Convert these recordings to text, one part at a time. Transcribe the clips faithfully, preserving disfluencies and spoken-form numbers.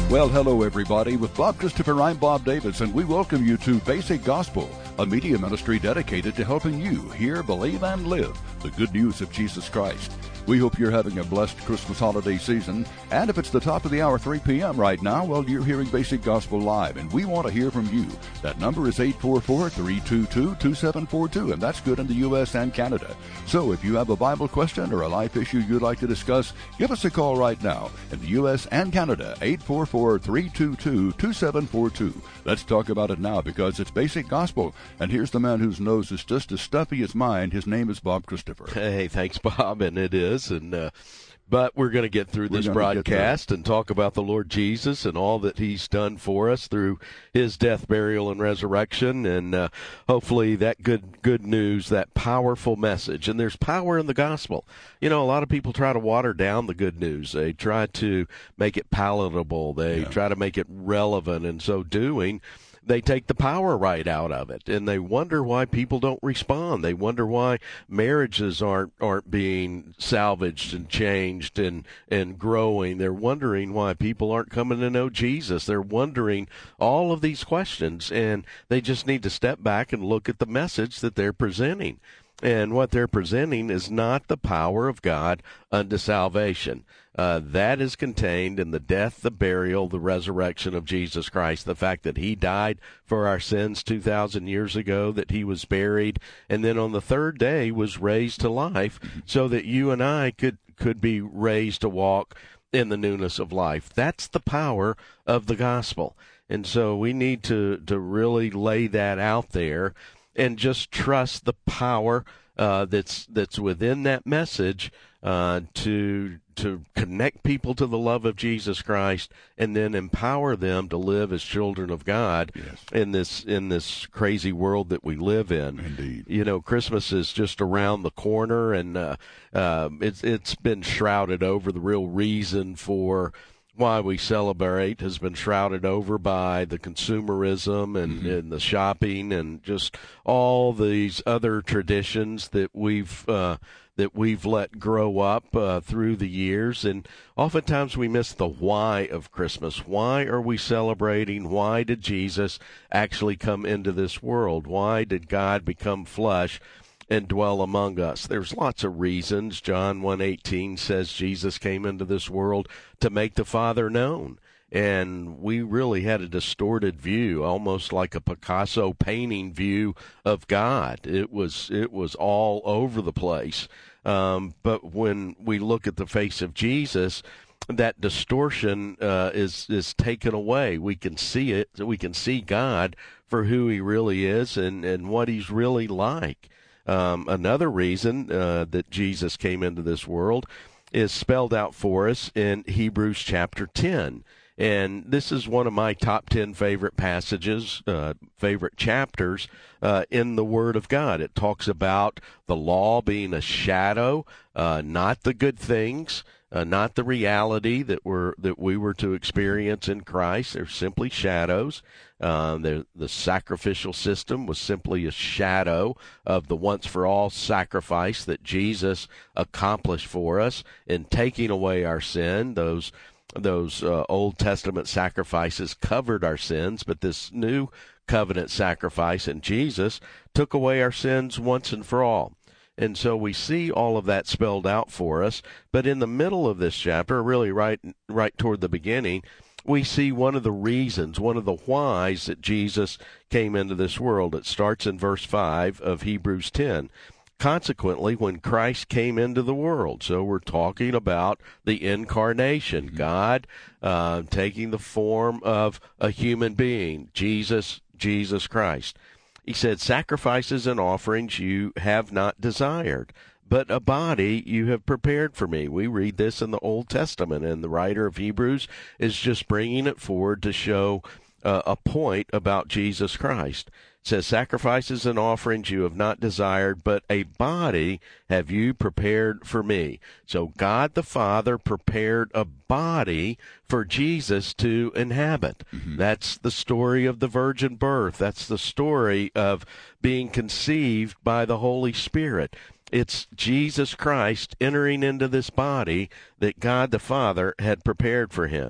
Well, hello, everybody. With Bob Christopher, I'm Bob Davis, and we welcome you to Basic Gospel, a media ministry dedicated to helping you hear, believe, and live the good news of Jesus Christ. We hope you're having a blessed Christmas holiday season, and if it's the top of the hour, three p.m. right now, well, you're hearing Basic Gospel Live, and we want to hear from you. That number is eight four four, three two two, two seven four two, and that's good in the U S and Canada. So if you have a Bible question or a life issue you'd like to discuss, give us a call right now in the U S and Canada, eight four four, three two two, two seven four two. Let's talk about it now because it's Basic Gospel, and here's the man whose nose is just as stuffy as mine. His name is Bob Christopher. Hey, thanks, Bob, and it is. And uh, but we're going to get through this broadcast and talk about the Lord Jesus and all that He's done for us through His death, burial, and resurrection, and uh, hopefully that good good news, that powerful message. And there's power in the gospel. You know, a lot of people try to water down the good news. They try to make it palatable. They yeah. try to make it relevant. In so doing, they take the power right out of it, and they wonder why people don't respond. They wonder why marriages aren't aren't being salvaged and changed and, and growing. They're wondering why people aren't coming to know Jesus. They're wondering all of these questions, and they just need to step back and look at the message that they're presenting. And what they're presenting is not the power of God unto salvation. Uh, that is contained in the death, the burial, the resurrection of Jesus Christ, the fact that He died for our sins two thousand years ago, that He was buried, and then on the third day was raised to life so that you and I could, could be raised to walk in the newness of life. That's the power of the gospel. And so we need to, to really lay that out there and just trust the power uh, that's that's within that message uh, to to connect people to the love of Jesus Christ, and then empower them to live as children of God yes. in this in this crazy world that we live in. Indeed, you know, Christmas is just around the corner, and uh, uh, it's it's been shrouded over. The real reason for why we celebrate has been shrouded over by the consumerism and, mm-hmm. and the shopping and just all these other traditions that we've uh, that we've let grow up uh, through the years. And oftentimes we miss the why of Christmas. Why are we celebrating? Why did Jesus actually come into this world? Why did God become flesh and dwell among us? There's lots of reasons. John one eighteen says Jesus came into this world to make the Father known. And we really had a distorted view, almost like a Picasso painting view of God. It was it was all over the place. Um, but when we look at the face of Jesus, that distortion uh, is is taken away. We can see it. We can see God for who He really is and, and what He's really like. Um, another reason uh, that Jesus came into this world is spelled out for us in Hebrews chapter ten. And this is one of my top ten favorite passages, uh, favorite chapters uh, in the Word of God. It talks about the law being a shadow, uh, not the good things, uh, not the reality that we're that we were to experience in Christ. They're simply shadows. Uh, the, the sacrificial system was simply a shadow of the once-for-all sacrifice that Jesus accomplished for us in taking away our sin. Those Those uh, Old Testament sacrifices covered our sins, but this new covenant sacrifice in Jesus took away our sins once and for all. And so we see all of that spelled out for us. But in the middle of this chapter, really right right toward the beginning, we see one of the reasons, one of the whys that Jesus came into this world. It starts in verse five of Hebrews ten. Consequently, when Christ came into the world, so we're talking about the incarnation, mm-hmm. God uh, taking the form of a human being, Jesus, Jesus Christ. He said, sacrifices and offerings you have not desired, but a body you have prepared for me. We read this in the Old Testament, and the writer of Hebrews is just bringing it forward to show uh, a point about Jesus Christ. It says, sacrifices and offerings you have not desired, but a body have you prepared for me. So God the Father prepared a body for Jesus to inhabit. Mm-hmm. That's the story of the virgin birth. That's the story of being conceived by the Holy Spirit. It's Jesus Christ entering into this body that God the Father had prepared for him.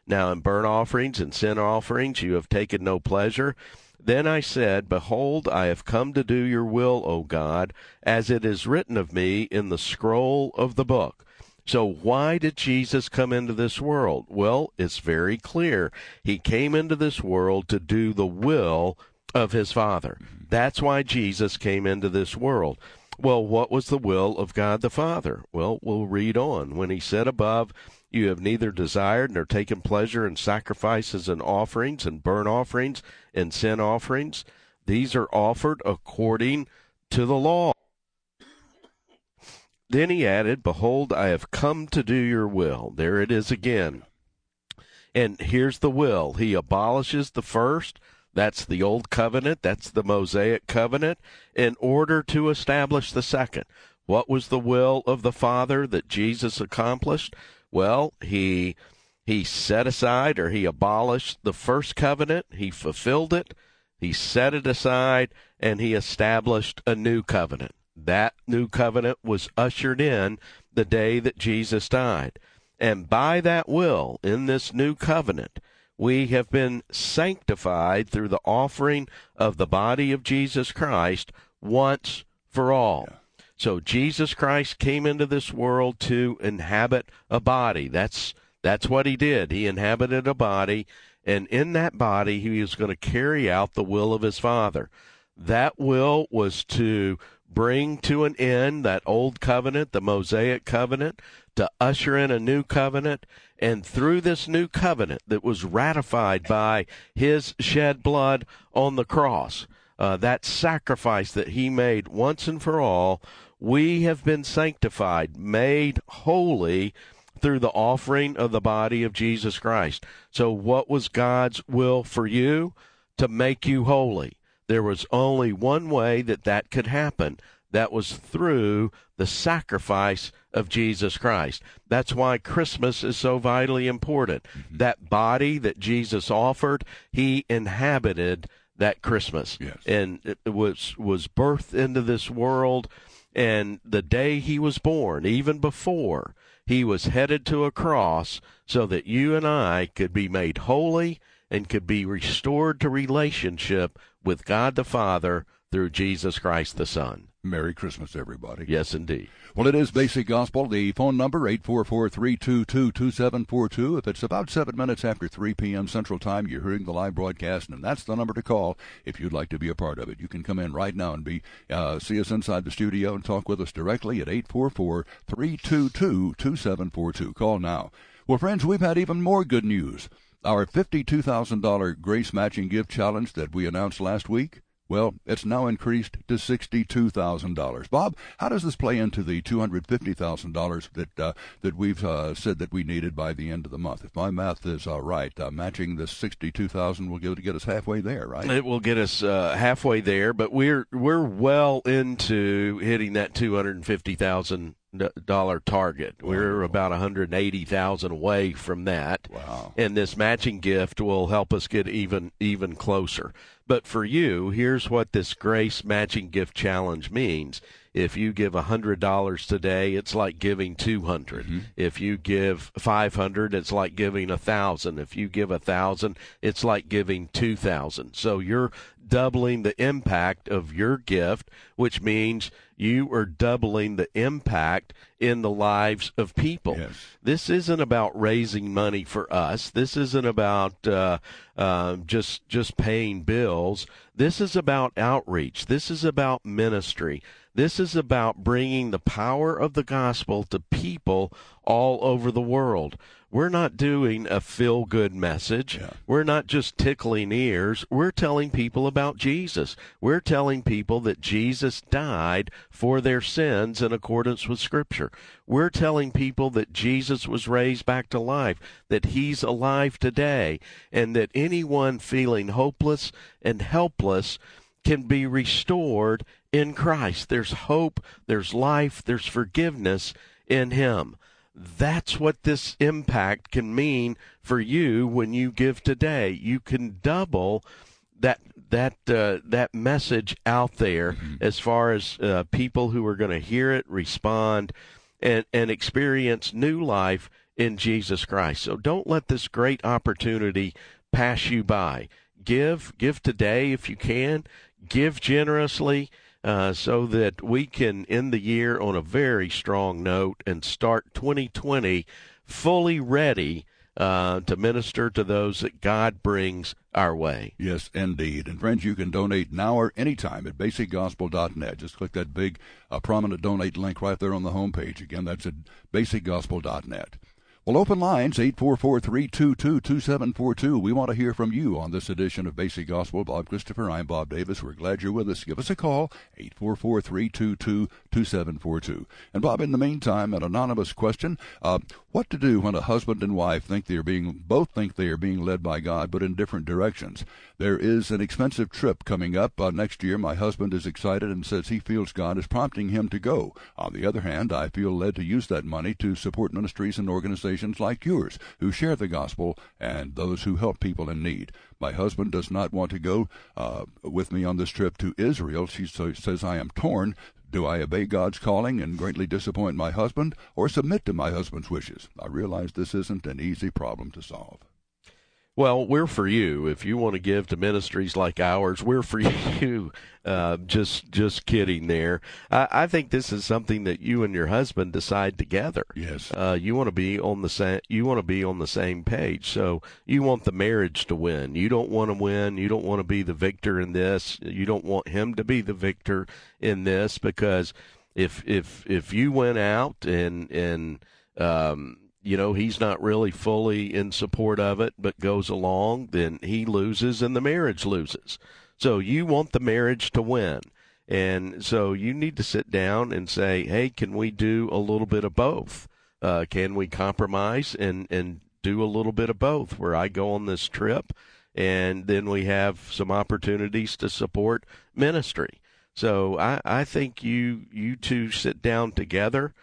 Now in burnt offerings and sin offerings you have taken no pleasure. Then I said, Behold, I have come to do your will, O God, as it is written of me in the scroll of the book. So why did Jesus come into this world? Well, it's very clear. He came into this world to do the will of his Father. That's why Jesus came into this world. Well, what was the will of God the Father? Well, we'll read on. When he said above, You have neither desired nor taken pleasure in sacrifices and offerings and burnt offerings and sin offerings. These are offered according to the law. Then he added, Behold, I have come to do your will. There it is again. And here's the will. He abolishes the first. That's the old covenant. That's the Mosaic covenant in order to establish the second. What was the will of the Father that Jesus accomplished? Well, he he set aside or he abolished the first covenant. He fulfilled it. He set it aside and he established a new covenant. That new covenant was ushered in the day that Jesus died. And by that will, in this new covenant, we have been sanctified through the offering of the body of Jesus Christ once for all. Yeah. So Jesus Christ came into this world to inhabit a body. That's that's what he did. He inhabited a body, and in that body he was going to carry out the will of his Father. That will was to bring to an end that old covenant, the Mosaic covenant, to usher in a new covenant. And through this new covenant that was ratified by his shed blood on the cross, uh, that sacrifice that he made once and for all, we have been sanctified, made holy through the offering of the body of Jesus Christ. So what was God's will for you? To make you holy. There was only one way that that could happen. That was through the sacrifice of Jesus Christ. That's why Christmas is so vitally important. Mm-hmm. That body that Jesus offered, he inhabited that Christmas. Yes. And it was, was birthed into this world. And the day he was born, even before, he was headed to a cross so that you and I could be made holy and could be restored to relationship with God the Father through Jesus Christ the Son. Merry Christmas, everybody. Yes, indeed. Well, it is Basic Gospel. The phone number, eight four four, three two two, two seven four two. If it's about seven minutes after three p.m. Central Time, you're hearing the live broadcast, and that's the number to call if you'd like to be a part of it. You can come in right now and be uh, see us inside the studio and talk with us directly at eight four four, three two two, two seven four two. Call now. Well, friends, we've had even more good news. Our fifty-two thousand dollars Grace Matching Gift Challenge that we announced last week, well, it's now increased to sixty-two thousand dollars. Bob, how does this play into the two hundred fifty thousand dollars that uh, that we've uh, said that we needed by the end of the month? If my math is uh, right, uh, matching this sixty-two thousand dollars will get, get us halfway there, right? It will get us uh, halfway there, but we're we're well into hitting that two hundred fifty thousand dollar target. Wow. We're about one hundred eighty thousand away from that. Wow. And this matching gift will help us get even even closer. But for you, here's what this Grace Matching Gift Challenge means. If you give one hundred dollars today, it's like giving two hundred dollars. Mm-hmm. If you give five hundred dollars, it's like giving one thousand dollars. If you give one thousand dollars, it's like giving two thousand dollars. So you're doubling the impact of your gift, which means you are doubling the impact in the lives of people. Yes. This isn't about raising money for us. This isn't about uh, uh, just just paying bills. This is about outreach. This is about ministry. This is about bringing the power of the gospel to people all over the world. We're not doing a feel-good message. Yeah. We're not just tickling ears. We're telling people about Jesus. We're telling people that Jesus died for their sins in accordance with Scripture. We're telling people that Jesus was raised back to life, that he's alive today, and that anyone feeling hopeless and helpless can be restored in Christ. There's hope, there's life, there's forgiveness in him. That's what this impact can mean for you when you give today. You can double that that uh, that message out there mm-hmm. as far as uh, people who are going to hear it, respond, and, and experience new life in Jesus Christ. So don't let this great opportunity pass you by. Give, give today if you can. Give generously uh, so that we can end the year on a very strong note and start twenty twenty fully ready uh, to minister to those that God brings our way. Yes, indeed. And friends, you can donate now or anytime at basic gospel dot net. Just click that big uh, prominent donate link right there on the homepage. Again, that's at basic gospel dot net. Well, open lines, eight four four, three two two, two seven four two. We want to hear from you on this edition of Basic Gospel. Bob Christopher, I'm Bob Davis. We're glad you're with us. Give us a call, eight four four, three two two, two seven four two. And, Bob, in the meantime, an anonymous question. Uh, what to do when a husband and wife think they are being, both think they are being led by God, but in different directions? There is an expensive trip coming up uh, next year. My husband is excited and says he feels God is prompting him to go. On the other hand, I feel led to use that money to support ministries and organizations like yours who share the gospel and those who help people in need. My husband does not want to go uh, with me on this trip to Israel. She so, says I am torn. Do I obey God's calling and greatly disappoint my husband, or submit to my husband's wishes? I realize this isn't an easy problem to solve. Well, we're for you. If you want to give to ministries like ours, we're for you. Uh, just, just kidding there. I, I think this is something that you and your husband decide together. Yes. Uh, you want to be on the same. You want to be on the same page. So you want the marriage to win. You don't want to win. You don't want to be the victor in this. You don't want him to be the victor in this, because if if if you went out and and um. you know, he's not really fully in support of it, but goes along, then he loses and the marriage loses. So you want the marriage to win. And so you need to sit down and say, hey, can we do a little bit of both? Uh, can we compromise and, and do a little bit of both, where I go on this trip and then we have some opportunities to support ministry? So I, I think you, you two sit down together.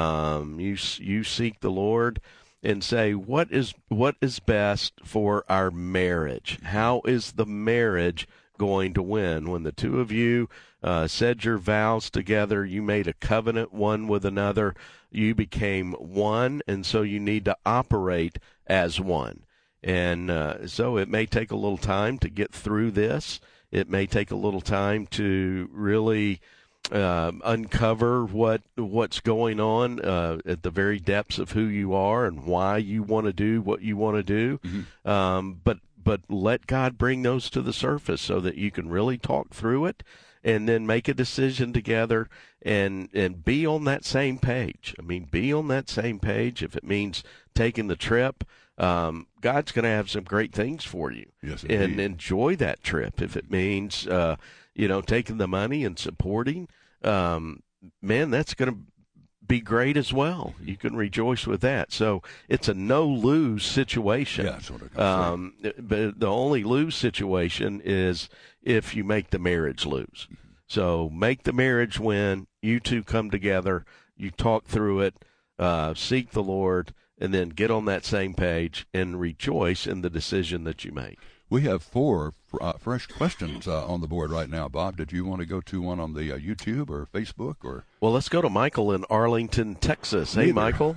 Um, you you seek the Lord and say, what is what is best for our marriage? How is the marriage going to win? When the two of you uh, said your vows together, you made a covenant one with another, you became one, and so you need to operate as one. And uh, so it may take a little time to get through this. It may take a little time to really Uh, uncover what what's going on uh, at the very depths of who you are and why you want to do what you want to do. Mm-hmm. Um, but but let God bring those to the surface so that you can really talk through it, and then make a decision together and and be on that same page. I mean, be on that same page. If it means taking the trip, um, God's going to have some great things for you. Yes, and enjoy that trip. If it means uh, you know, taking the money and supporting, um, man, that's going to be great as well. You can rejoice with that. So it's a no-lose situation. Yeah, sort of. Um, but the only lose situation is if you make the marriage lose. Mm-hmm. So make the marriage win. You two come together. You talk through it. Uh, seek the Lord, and then get on that same page and rejoice in the decision that you make. We have four uh, fresh questions uh, on the board right now. Bob, did you want to go to one on the uh, YouTube or Facebook? Or Well, let's go to Michael in Arlington, Texas. Hey, Neither. Michael.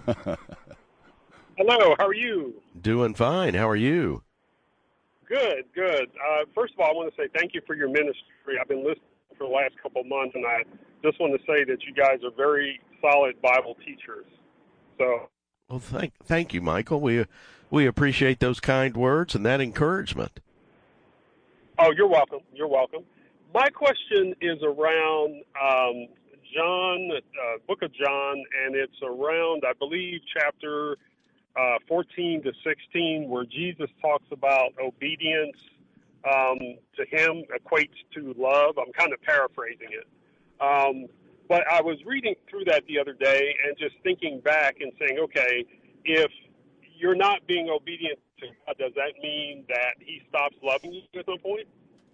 Hello, how are you? Doing fine. How are you? Good, good. Uh, first of all, I want to say thank you for your ministry. I've been listening for the last couple of months, and I just want to say that you guys are very solid Bible teachers. So, Well, thank thank you, Michael. We we appreciate those kind words and that encouragement. Oh, you're welcome. You're welcome. My question is around um, John, uh, Book of John, and it's around, I believe, chapter uh, fourteen to sixteen, where Jesus talks about obedience um, to him equates to love. I'm kind of paraphrasing it. Um, but I was reading through that the other day and just thinking back and saying, okay, if you're not being obedient to God, does that mean that he stops loving you at some point?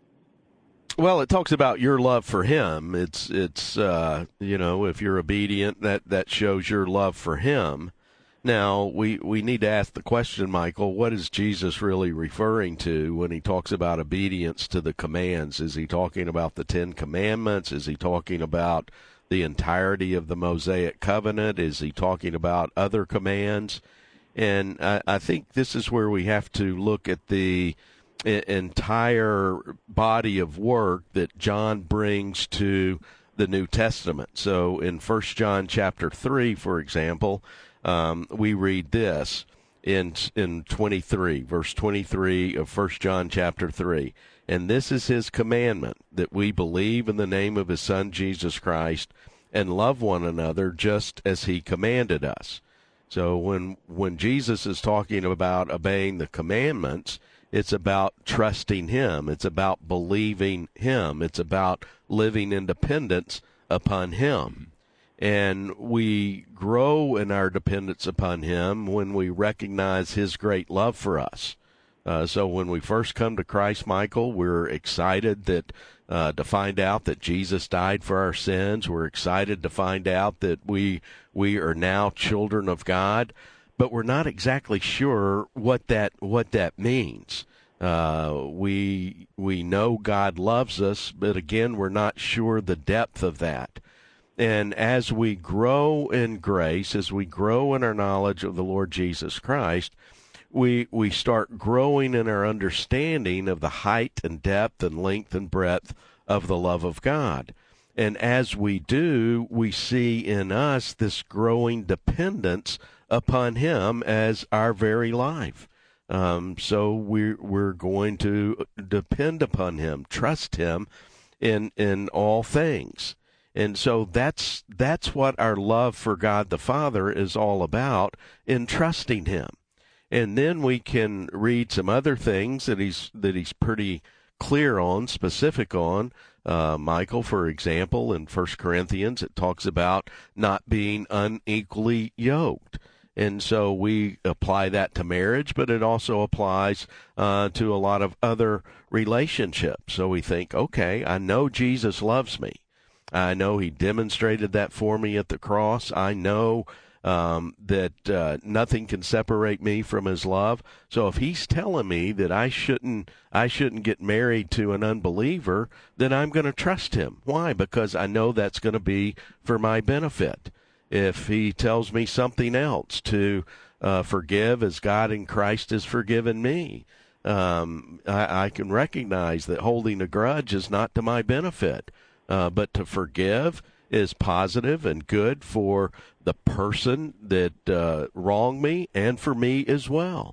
Well, it talks about your love for him. It's, it's uh, you know, if you're obedient, that, that shows your love for him. Now, we, we need to ask the question, Michael, what is Jesus really referring to when he talks about obedience to the commands? Is he talking about the Ten Commandments? Is he talking about the entirety of the Mosaic Covenant? Is he talking about other commands? And I, I think this is where we have to look at the entire body of work that John brings to the New Testament. So in First John chapter three, for example, um, we read this in in twenty-three, verse twenty-three of First John chapter three. And this is his commandment, that we believe in the name of his Son, Jesus Christ, and love one another just as he commanded us. So when when Jesus is talking about obeying the commandments, it's about trusting him. It's about believing him. It's about living in dependence upon him. And we grow in our dependence upon him when we recognize his great love for us. Uh, so when we first come to Christ, Michael, we're excited that uh, to find out that Jesus died for our sins. We're excited to find out that we we are now children of God, but we're not exactly sure what that what that means. Uh, we we know God loves us, but again, we're not sure the depth of that. And as we grow in grace, as we grow in our knowledge of the Lord Jesus Christ, we we start growing in our understanding of the height and depth and length and breadth of the love of God. And as we do, we see in us this growing dependence upon him as our very life. Um, so we're, we're going to depend upon him, trust him in in all things. And so that's that's what our love for God the Father is all about, in trusting him. And then we can read some other things that he's that he's pretty clear on, specific on. Uh, Michael, for example, in First Corinthians, it talks about not being unequally yoked. And so we apply that to marriage, but it also applies uh, to a lot of other relationships. So we think, okay, I know Jesus loves me. I know he demonstrated that for me at the cross. I know Um, that uh, nothing can separate me from his love. So if he's telling me that I shouldn't, I shouldn't get married to an unbeliever, then I'm going to trust him. Why? Because I know that's going to be for my benefit. If he tells me something else, to uh, forgive as God in Christ has forgiven me, um, I, I can recognize that holding a grudge is not to my benefit, uh, but to forgive is positive and good for the person that uh, wronged me and for me as well.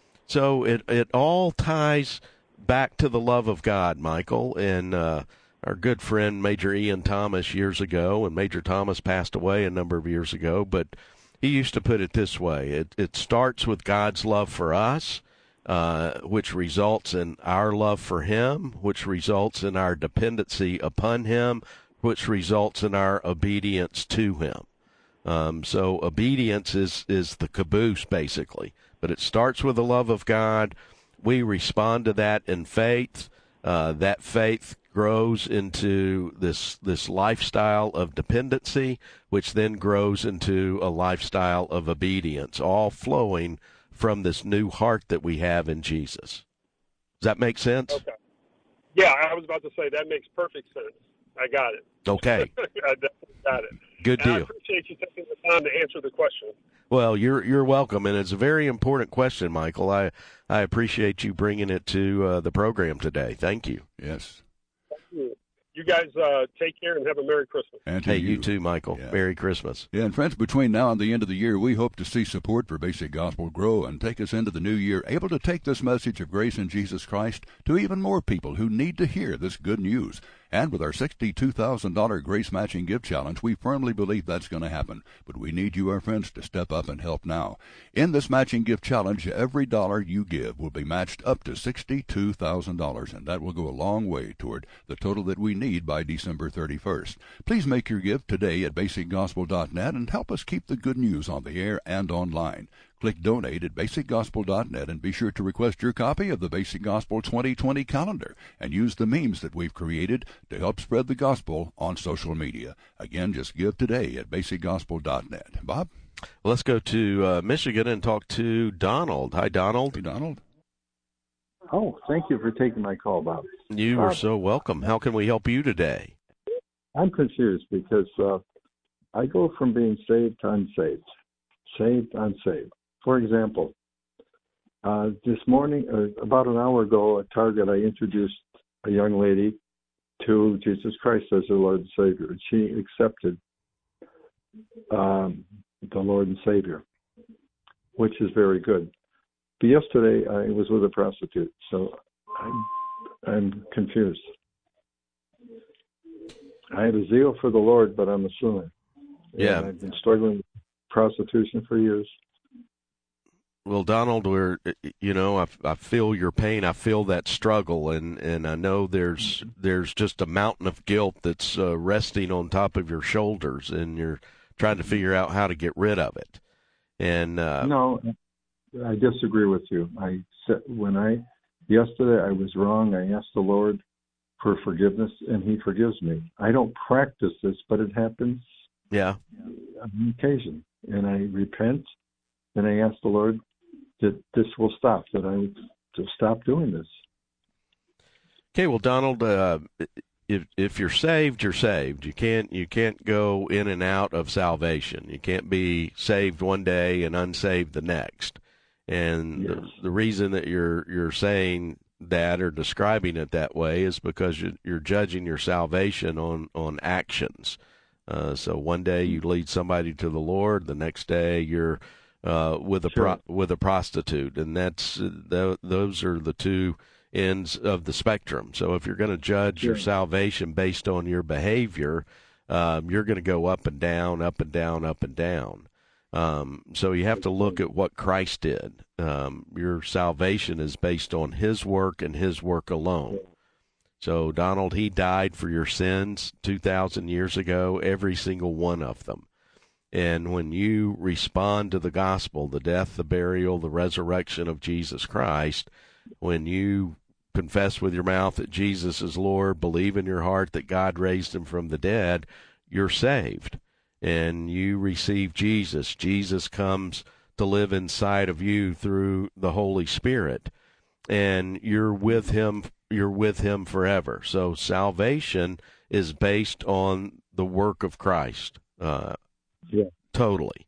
So it it all ties back to the love of God, Michael. And uh, our good friend Major Ian Thomas years ago, and Major Thomas passed away a number of years ago, but he used to put it this way: it it starts with God's love for us, uh, which results in our love for him, which results in our dependency upon him, which results in our obedience to him. Um, so obedience is, is the caboose, basically. But it starts with the love of God. We respond to that in faith. Uh, that faith grows into this this lifestyle of dependency, which then grows into a lifestyle of obedience, all flowing from this new heart that we have in Jesus. Does that make sense? Okay. Yeah, I was about to say that makes perfect sense. I got it. Okay. I definitely got it. Good and deal. I appreciate you taking the time to answer the question. Well, you're you're welcome, and it's a very important question, Michael. I I appreciate you bringing it to uh, the program today. Thank you. Yes. Thank you. You guys uh, take care and have a Merry Christmas. And to hey, you. you too, Michael. Yeah. Merry Christmas. Yeah, and friends, between now and the end of the year, we hope to see support for Basic Gospel grow and take us into the new year, able to take this message of grace in Jesus Christ to even more people who need to hear this good news. And with our sixty-two thousand dollars Grace Matching Gift Challenge, we firmly believe that's going to happen. But we need you, our friends, to step up and help now. In this Matching Gift Challenge, every dollar you give will be matched up to sixty-two thousand dollars, and that will go a long way toward the total that we need by December thirty-first. Please make your gift today at basic gospel dot net and help us keep the good news on the air and online. Click Donate at basic gospel dot net and be sure to request your copy of the Basic Gospel twenty twenty calendar and use the memes that we've created to help spread the gospel on social media. Again, just give today at basic gospel dot net. Bob? Well, let's go to uh, Michigan and talk to Donald. Hi, Donald. Hey, Donald. Oh, thank you for taking my call, Bob. You are so welcome. How can we help you today? I'm confused because uh, I go from being saved to unsaved, saved, unsaved. For example, uh, this morning, uh, about an hour ago at Target, I introduced a young lady to Jesus Christ as her Lord and Savior, and she accepted um, the Lord and Savior, which is very good. But yesterday, I was with a prostitute, so I'm, I'm confused. I have a zeal for the Lord, but I'm a sinner. Yeah. And I've been struggling with prostitution for years. Well, Donald, we're, you know, I, I feel your pain. I feel that struggle, and, and I know there's there's just a mountain of guilt that's uh, resting on top of your shoulders, and you're trying to figure out how to get rid of it. And uh, no, I disagree with you. I said when I yesterday I was wrong. I asked the Lord for forgiveness, and He forgives me. I don't practice this, but it happens. Yeah, on occasion, and I repent, and I ask the Lord that this will stop, that I to stop doing this. Okay, well, Donald, uh, if if you're saved, you're saved. You can't you can't go in and out of salvation. You can't be saved one day and unsaved the next. And yes. the, the reason that you're you're saying that or describing it that way is because you're, you're judging your salvation on on actions. Uh, so one day you lead somebody to the Lord, the next day you're uh, with a sure. pro- with a prostitute, and that's th- those are the two ends of the spectrum. So if you're going to judge sure. your salvation based on your behavior, um, you're going to go up and down, up and down, up and down. Um, so you have to look at what Christ did. Um, your salvation is based on His work and His work alone. So, Donald, He died for your sins two thousand years ago, every single one of them. And when you respond to the gospel, the death, the burial, the resurrection of Jesus Christ, when you confess with your mouth that Jesus is Lord, believe in your heart that God raised Him from the dead, you're saved. And you receive Jesus. Jesus comes to live inside of you through the Holy Spirit. And you're with Him you're with Him forever. So salvation is based on the work of Christ. Uh, yeah. Totally.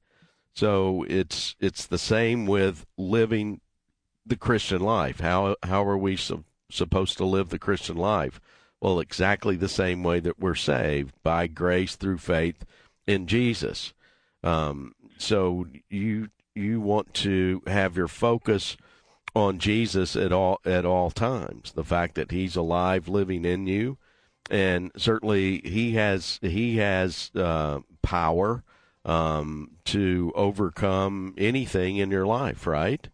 So it's it's the same with living the Christian life. How how are we so, supposed to live the Christian life? Well, exactly the same way that we're saved, by grace through faith in Jesus. Um, so you you want to have your focus on Jesus at all at all times. The fact that He's alive, living in you, and certainly He has He has uh, power um, to overcome anything in your life, right?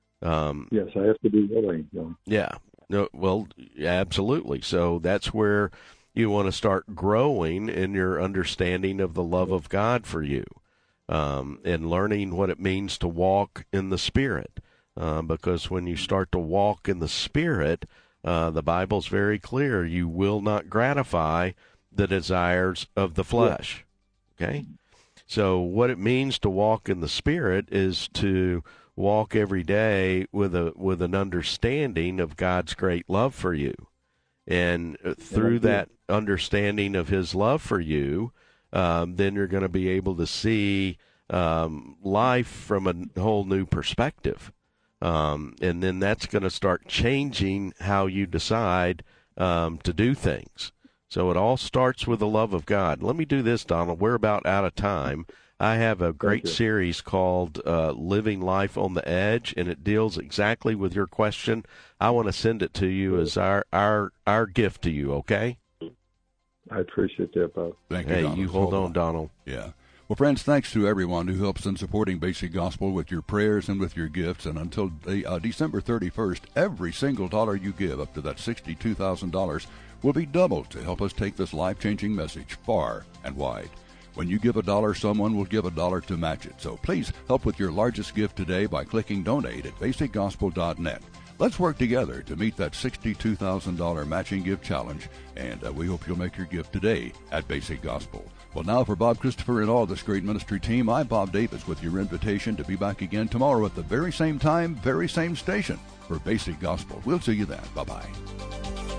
Um, yes, I have to be willing. Yeah. yeah. No. Well, absolutely. So that's where you want to start growing in your understanding of the love of God for you, um, and learning what it means to walk in the Spirit. Uh, because when you start to walk in the Spirit, uh, the Bible's very clear, you will not gratify the desires of the flesh. Okay? So what it means to walk in the Spirit is to walk every day with a with an understanding of God's great love for you. And through that understanding of His love for you, um, then you're going to be able to see um, life from a whole new perspective. Um, and then that's going to start changing how you decide um, to do things. So it all starts with the love of God. Let me do this, Donald. We're about out of time. I have a great series called uh, Living Life on the Edge, and it deals exactly with your question. I want to send it to you as our our, our gift to you, okay? I appreciate that, Bob. Thank you, Hey, Donald. you hold on, Donald. Yeah. Well, friends, thanks to everyone who helps in supporting Basic Gospel with your prayers and with your gifts. And until the, uh, December thirty-first, every single dollar you give, up to that sixty-two thousand dollars, will be doubled to help us take this life-changing message far and wide. When you give a dollar, someone will give a dollar to match it. So please help with your largest gift today by clicking Donate at basic gospel dot net. Let's work together to meet that sixty-two thousand dollars matching gift challenge, and uh, we hope you'll make your gift today at Basic Gospel. Well, now for Bob Christopher and all this great ministry team, I'm Bob Davis with your invitation to be back again tomorrow at the very same time, very same station for Basic Gospel. We'll see you then. Bye-bye.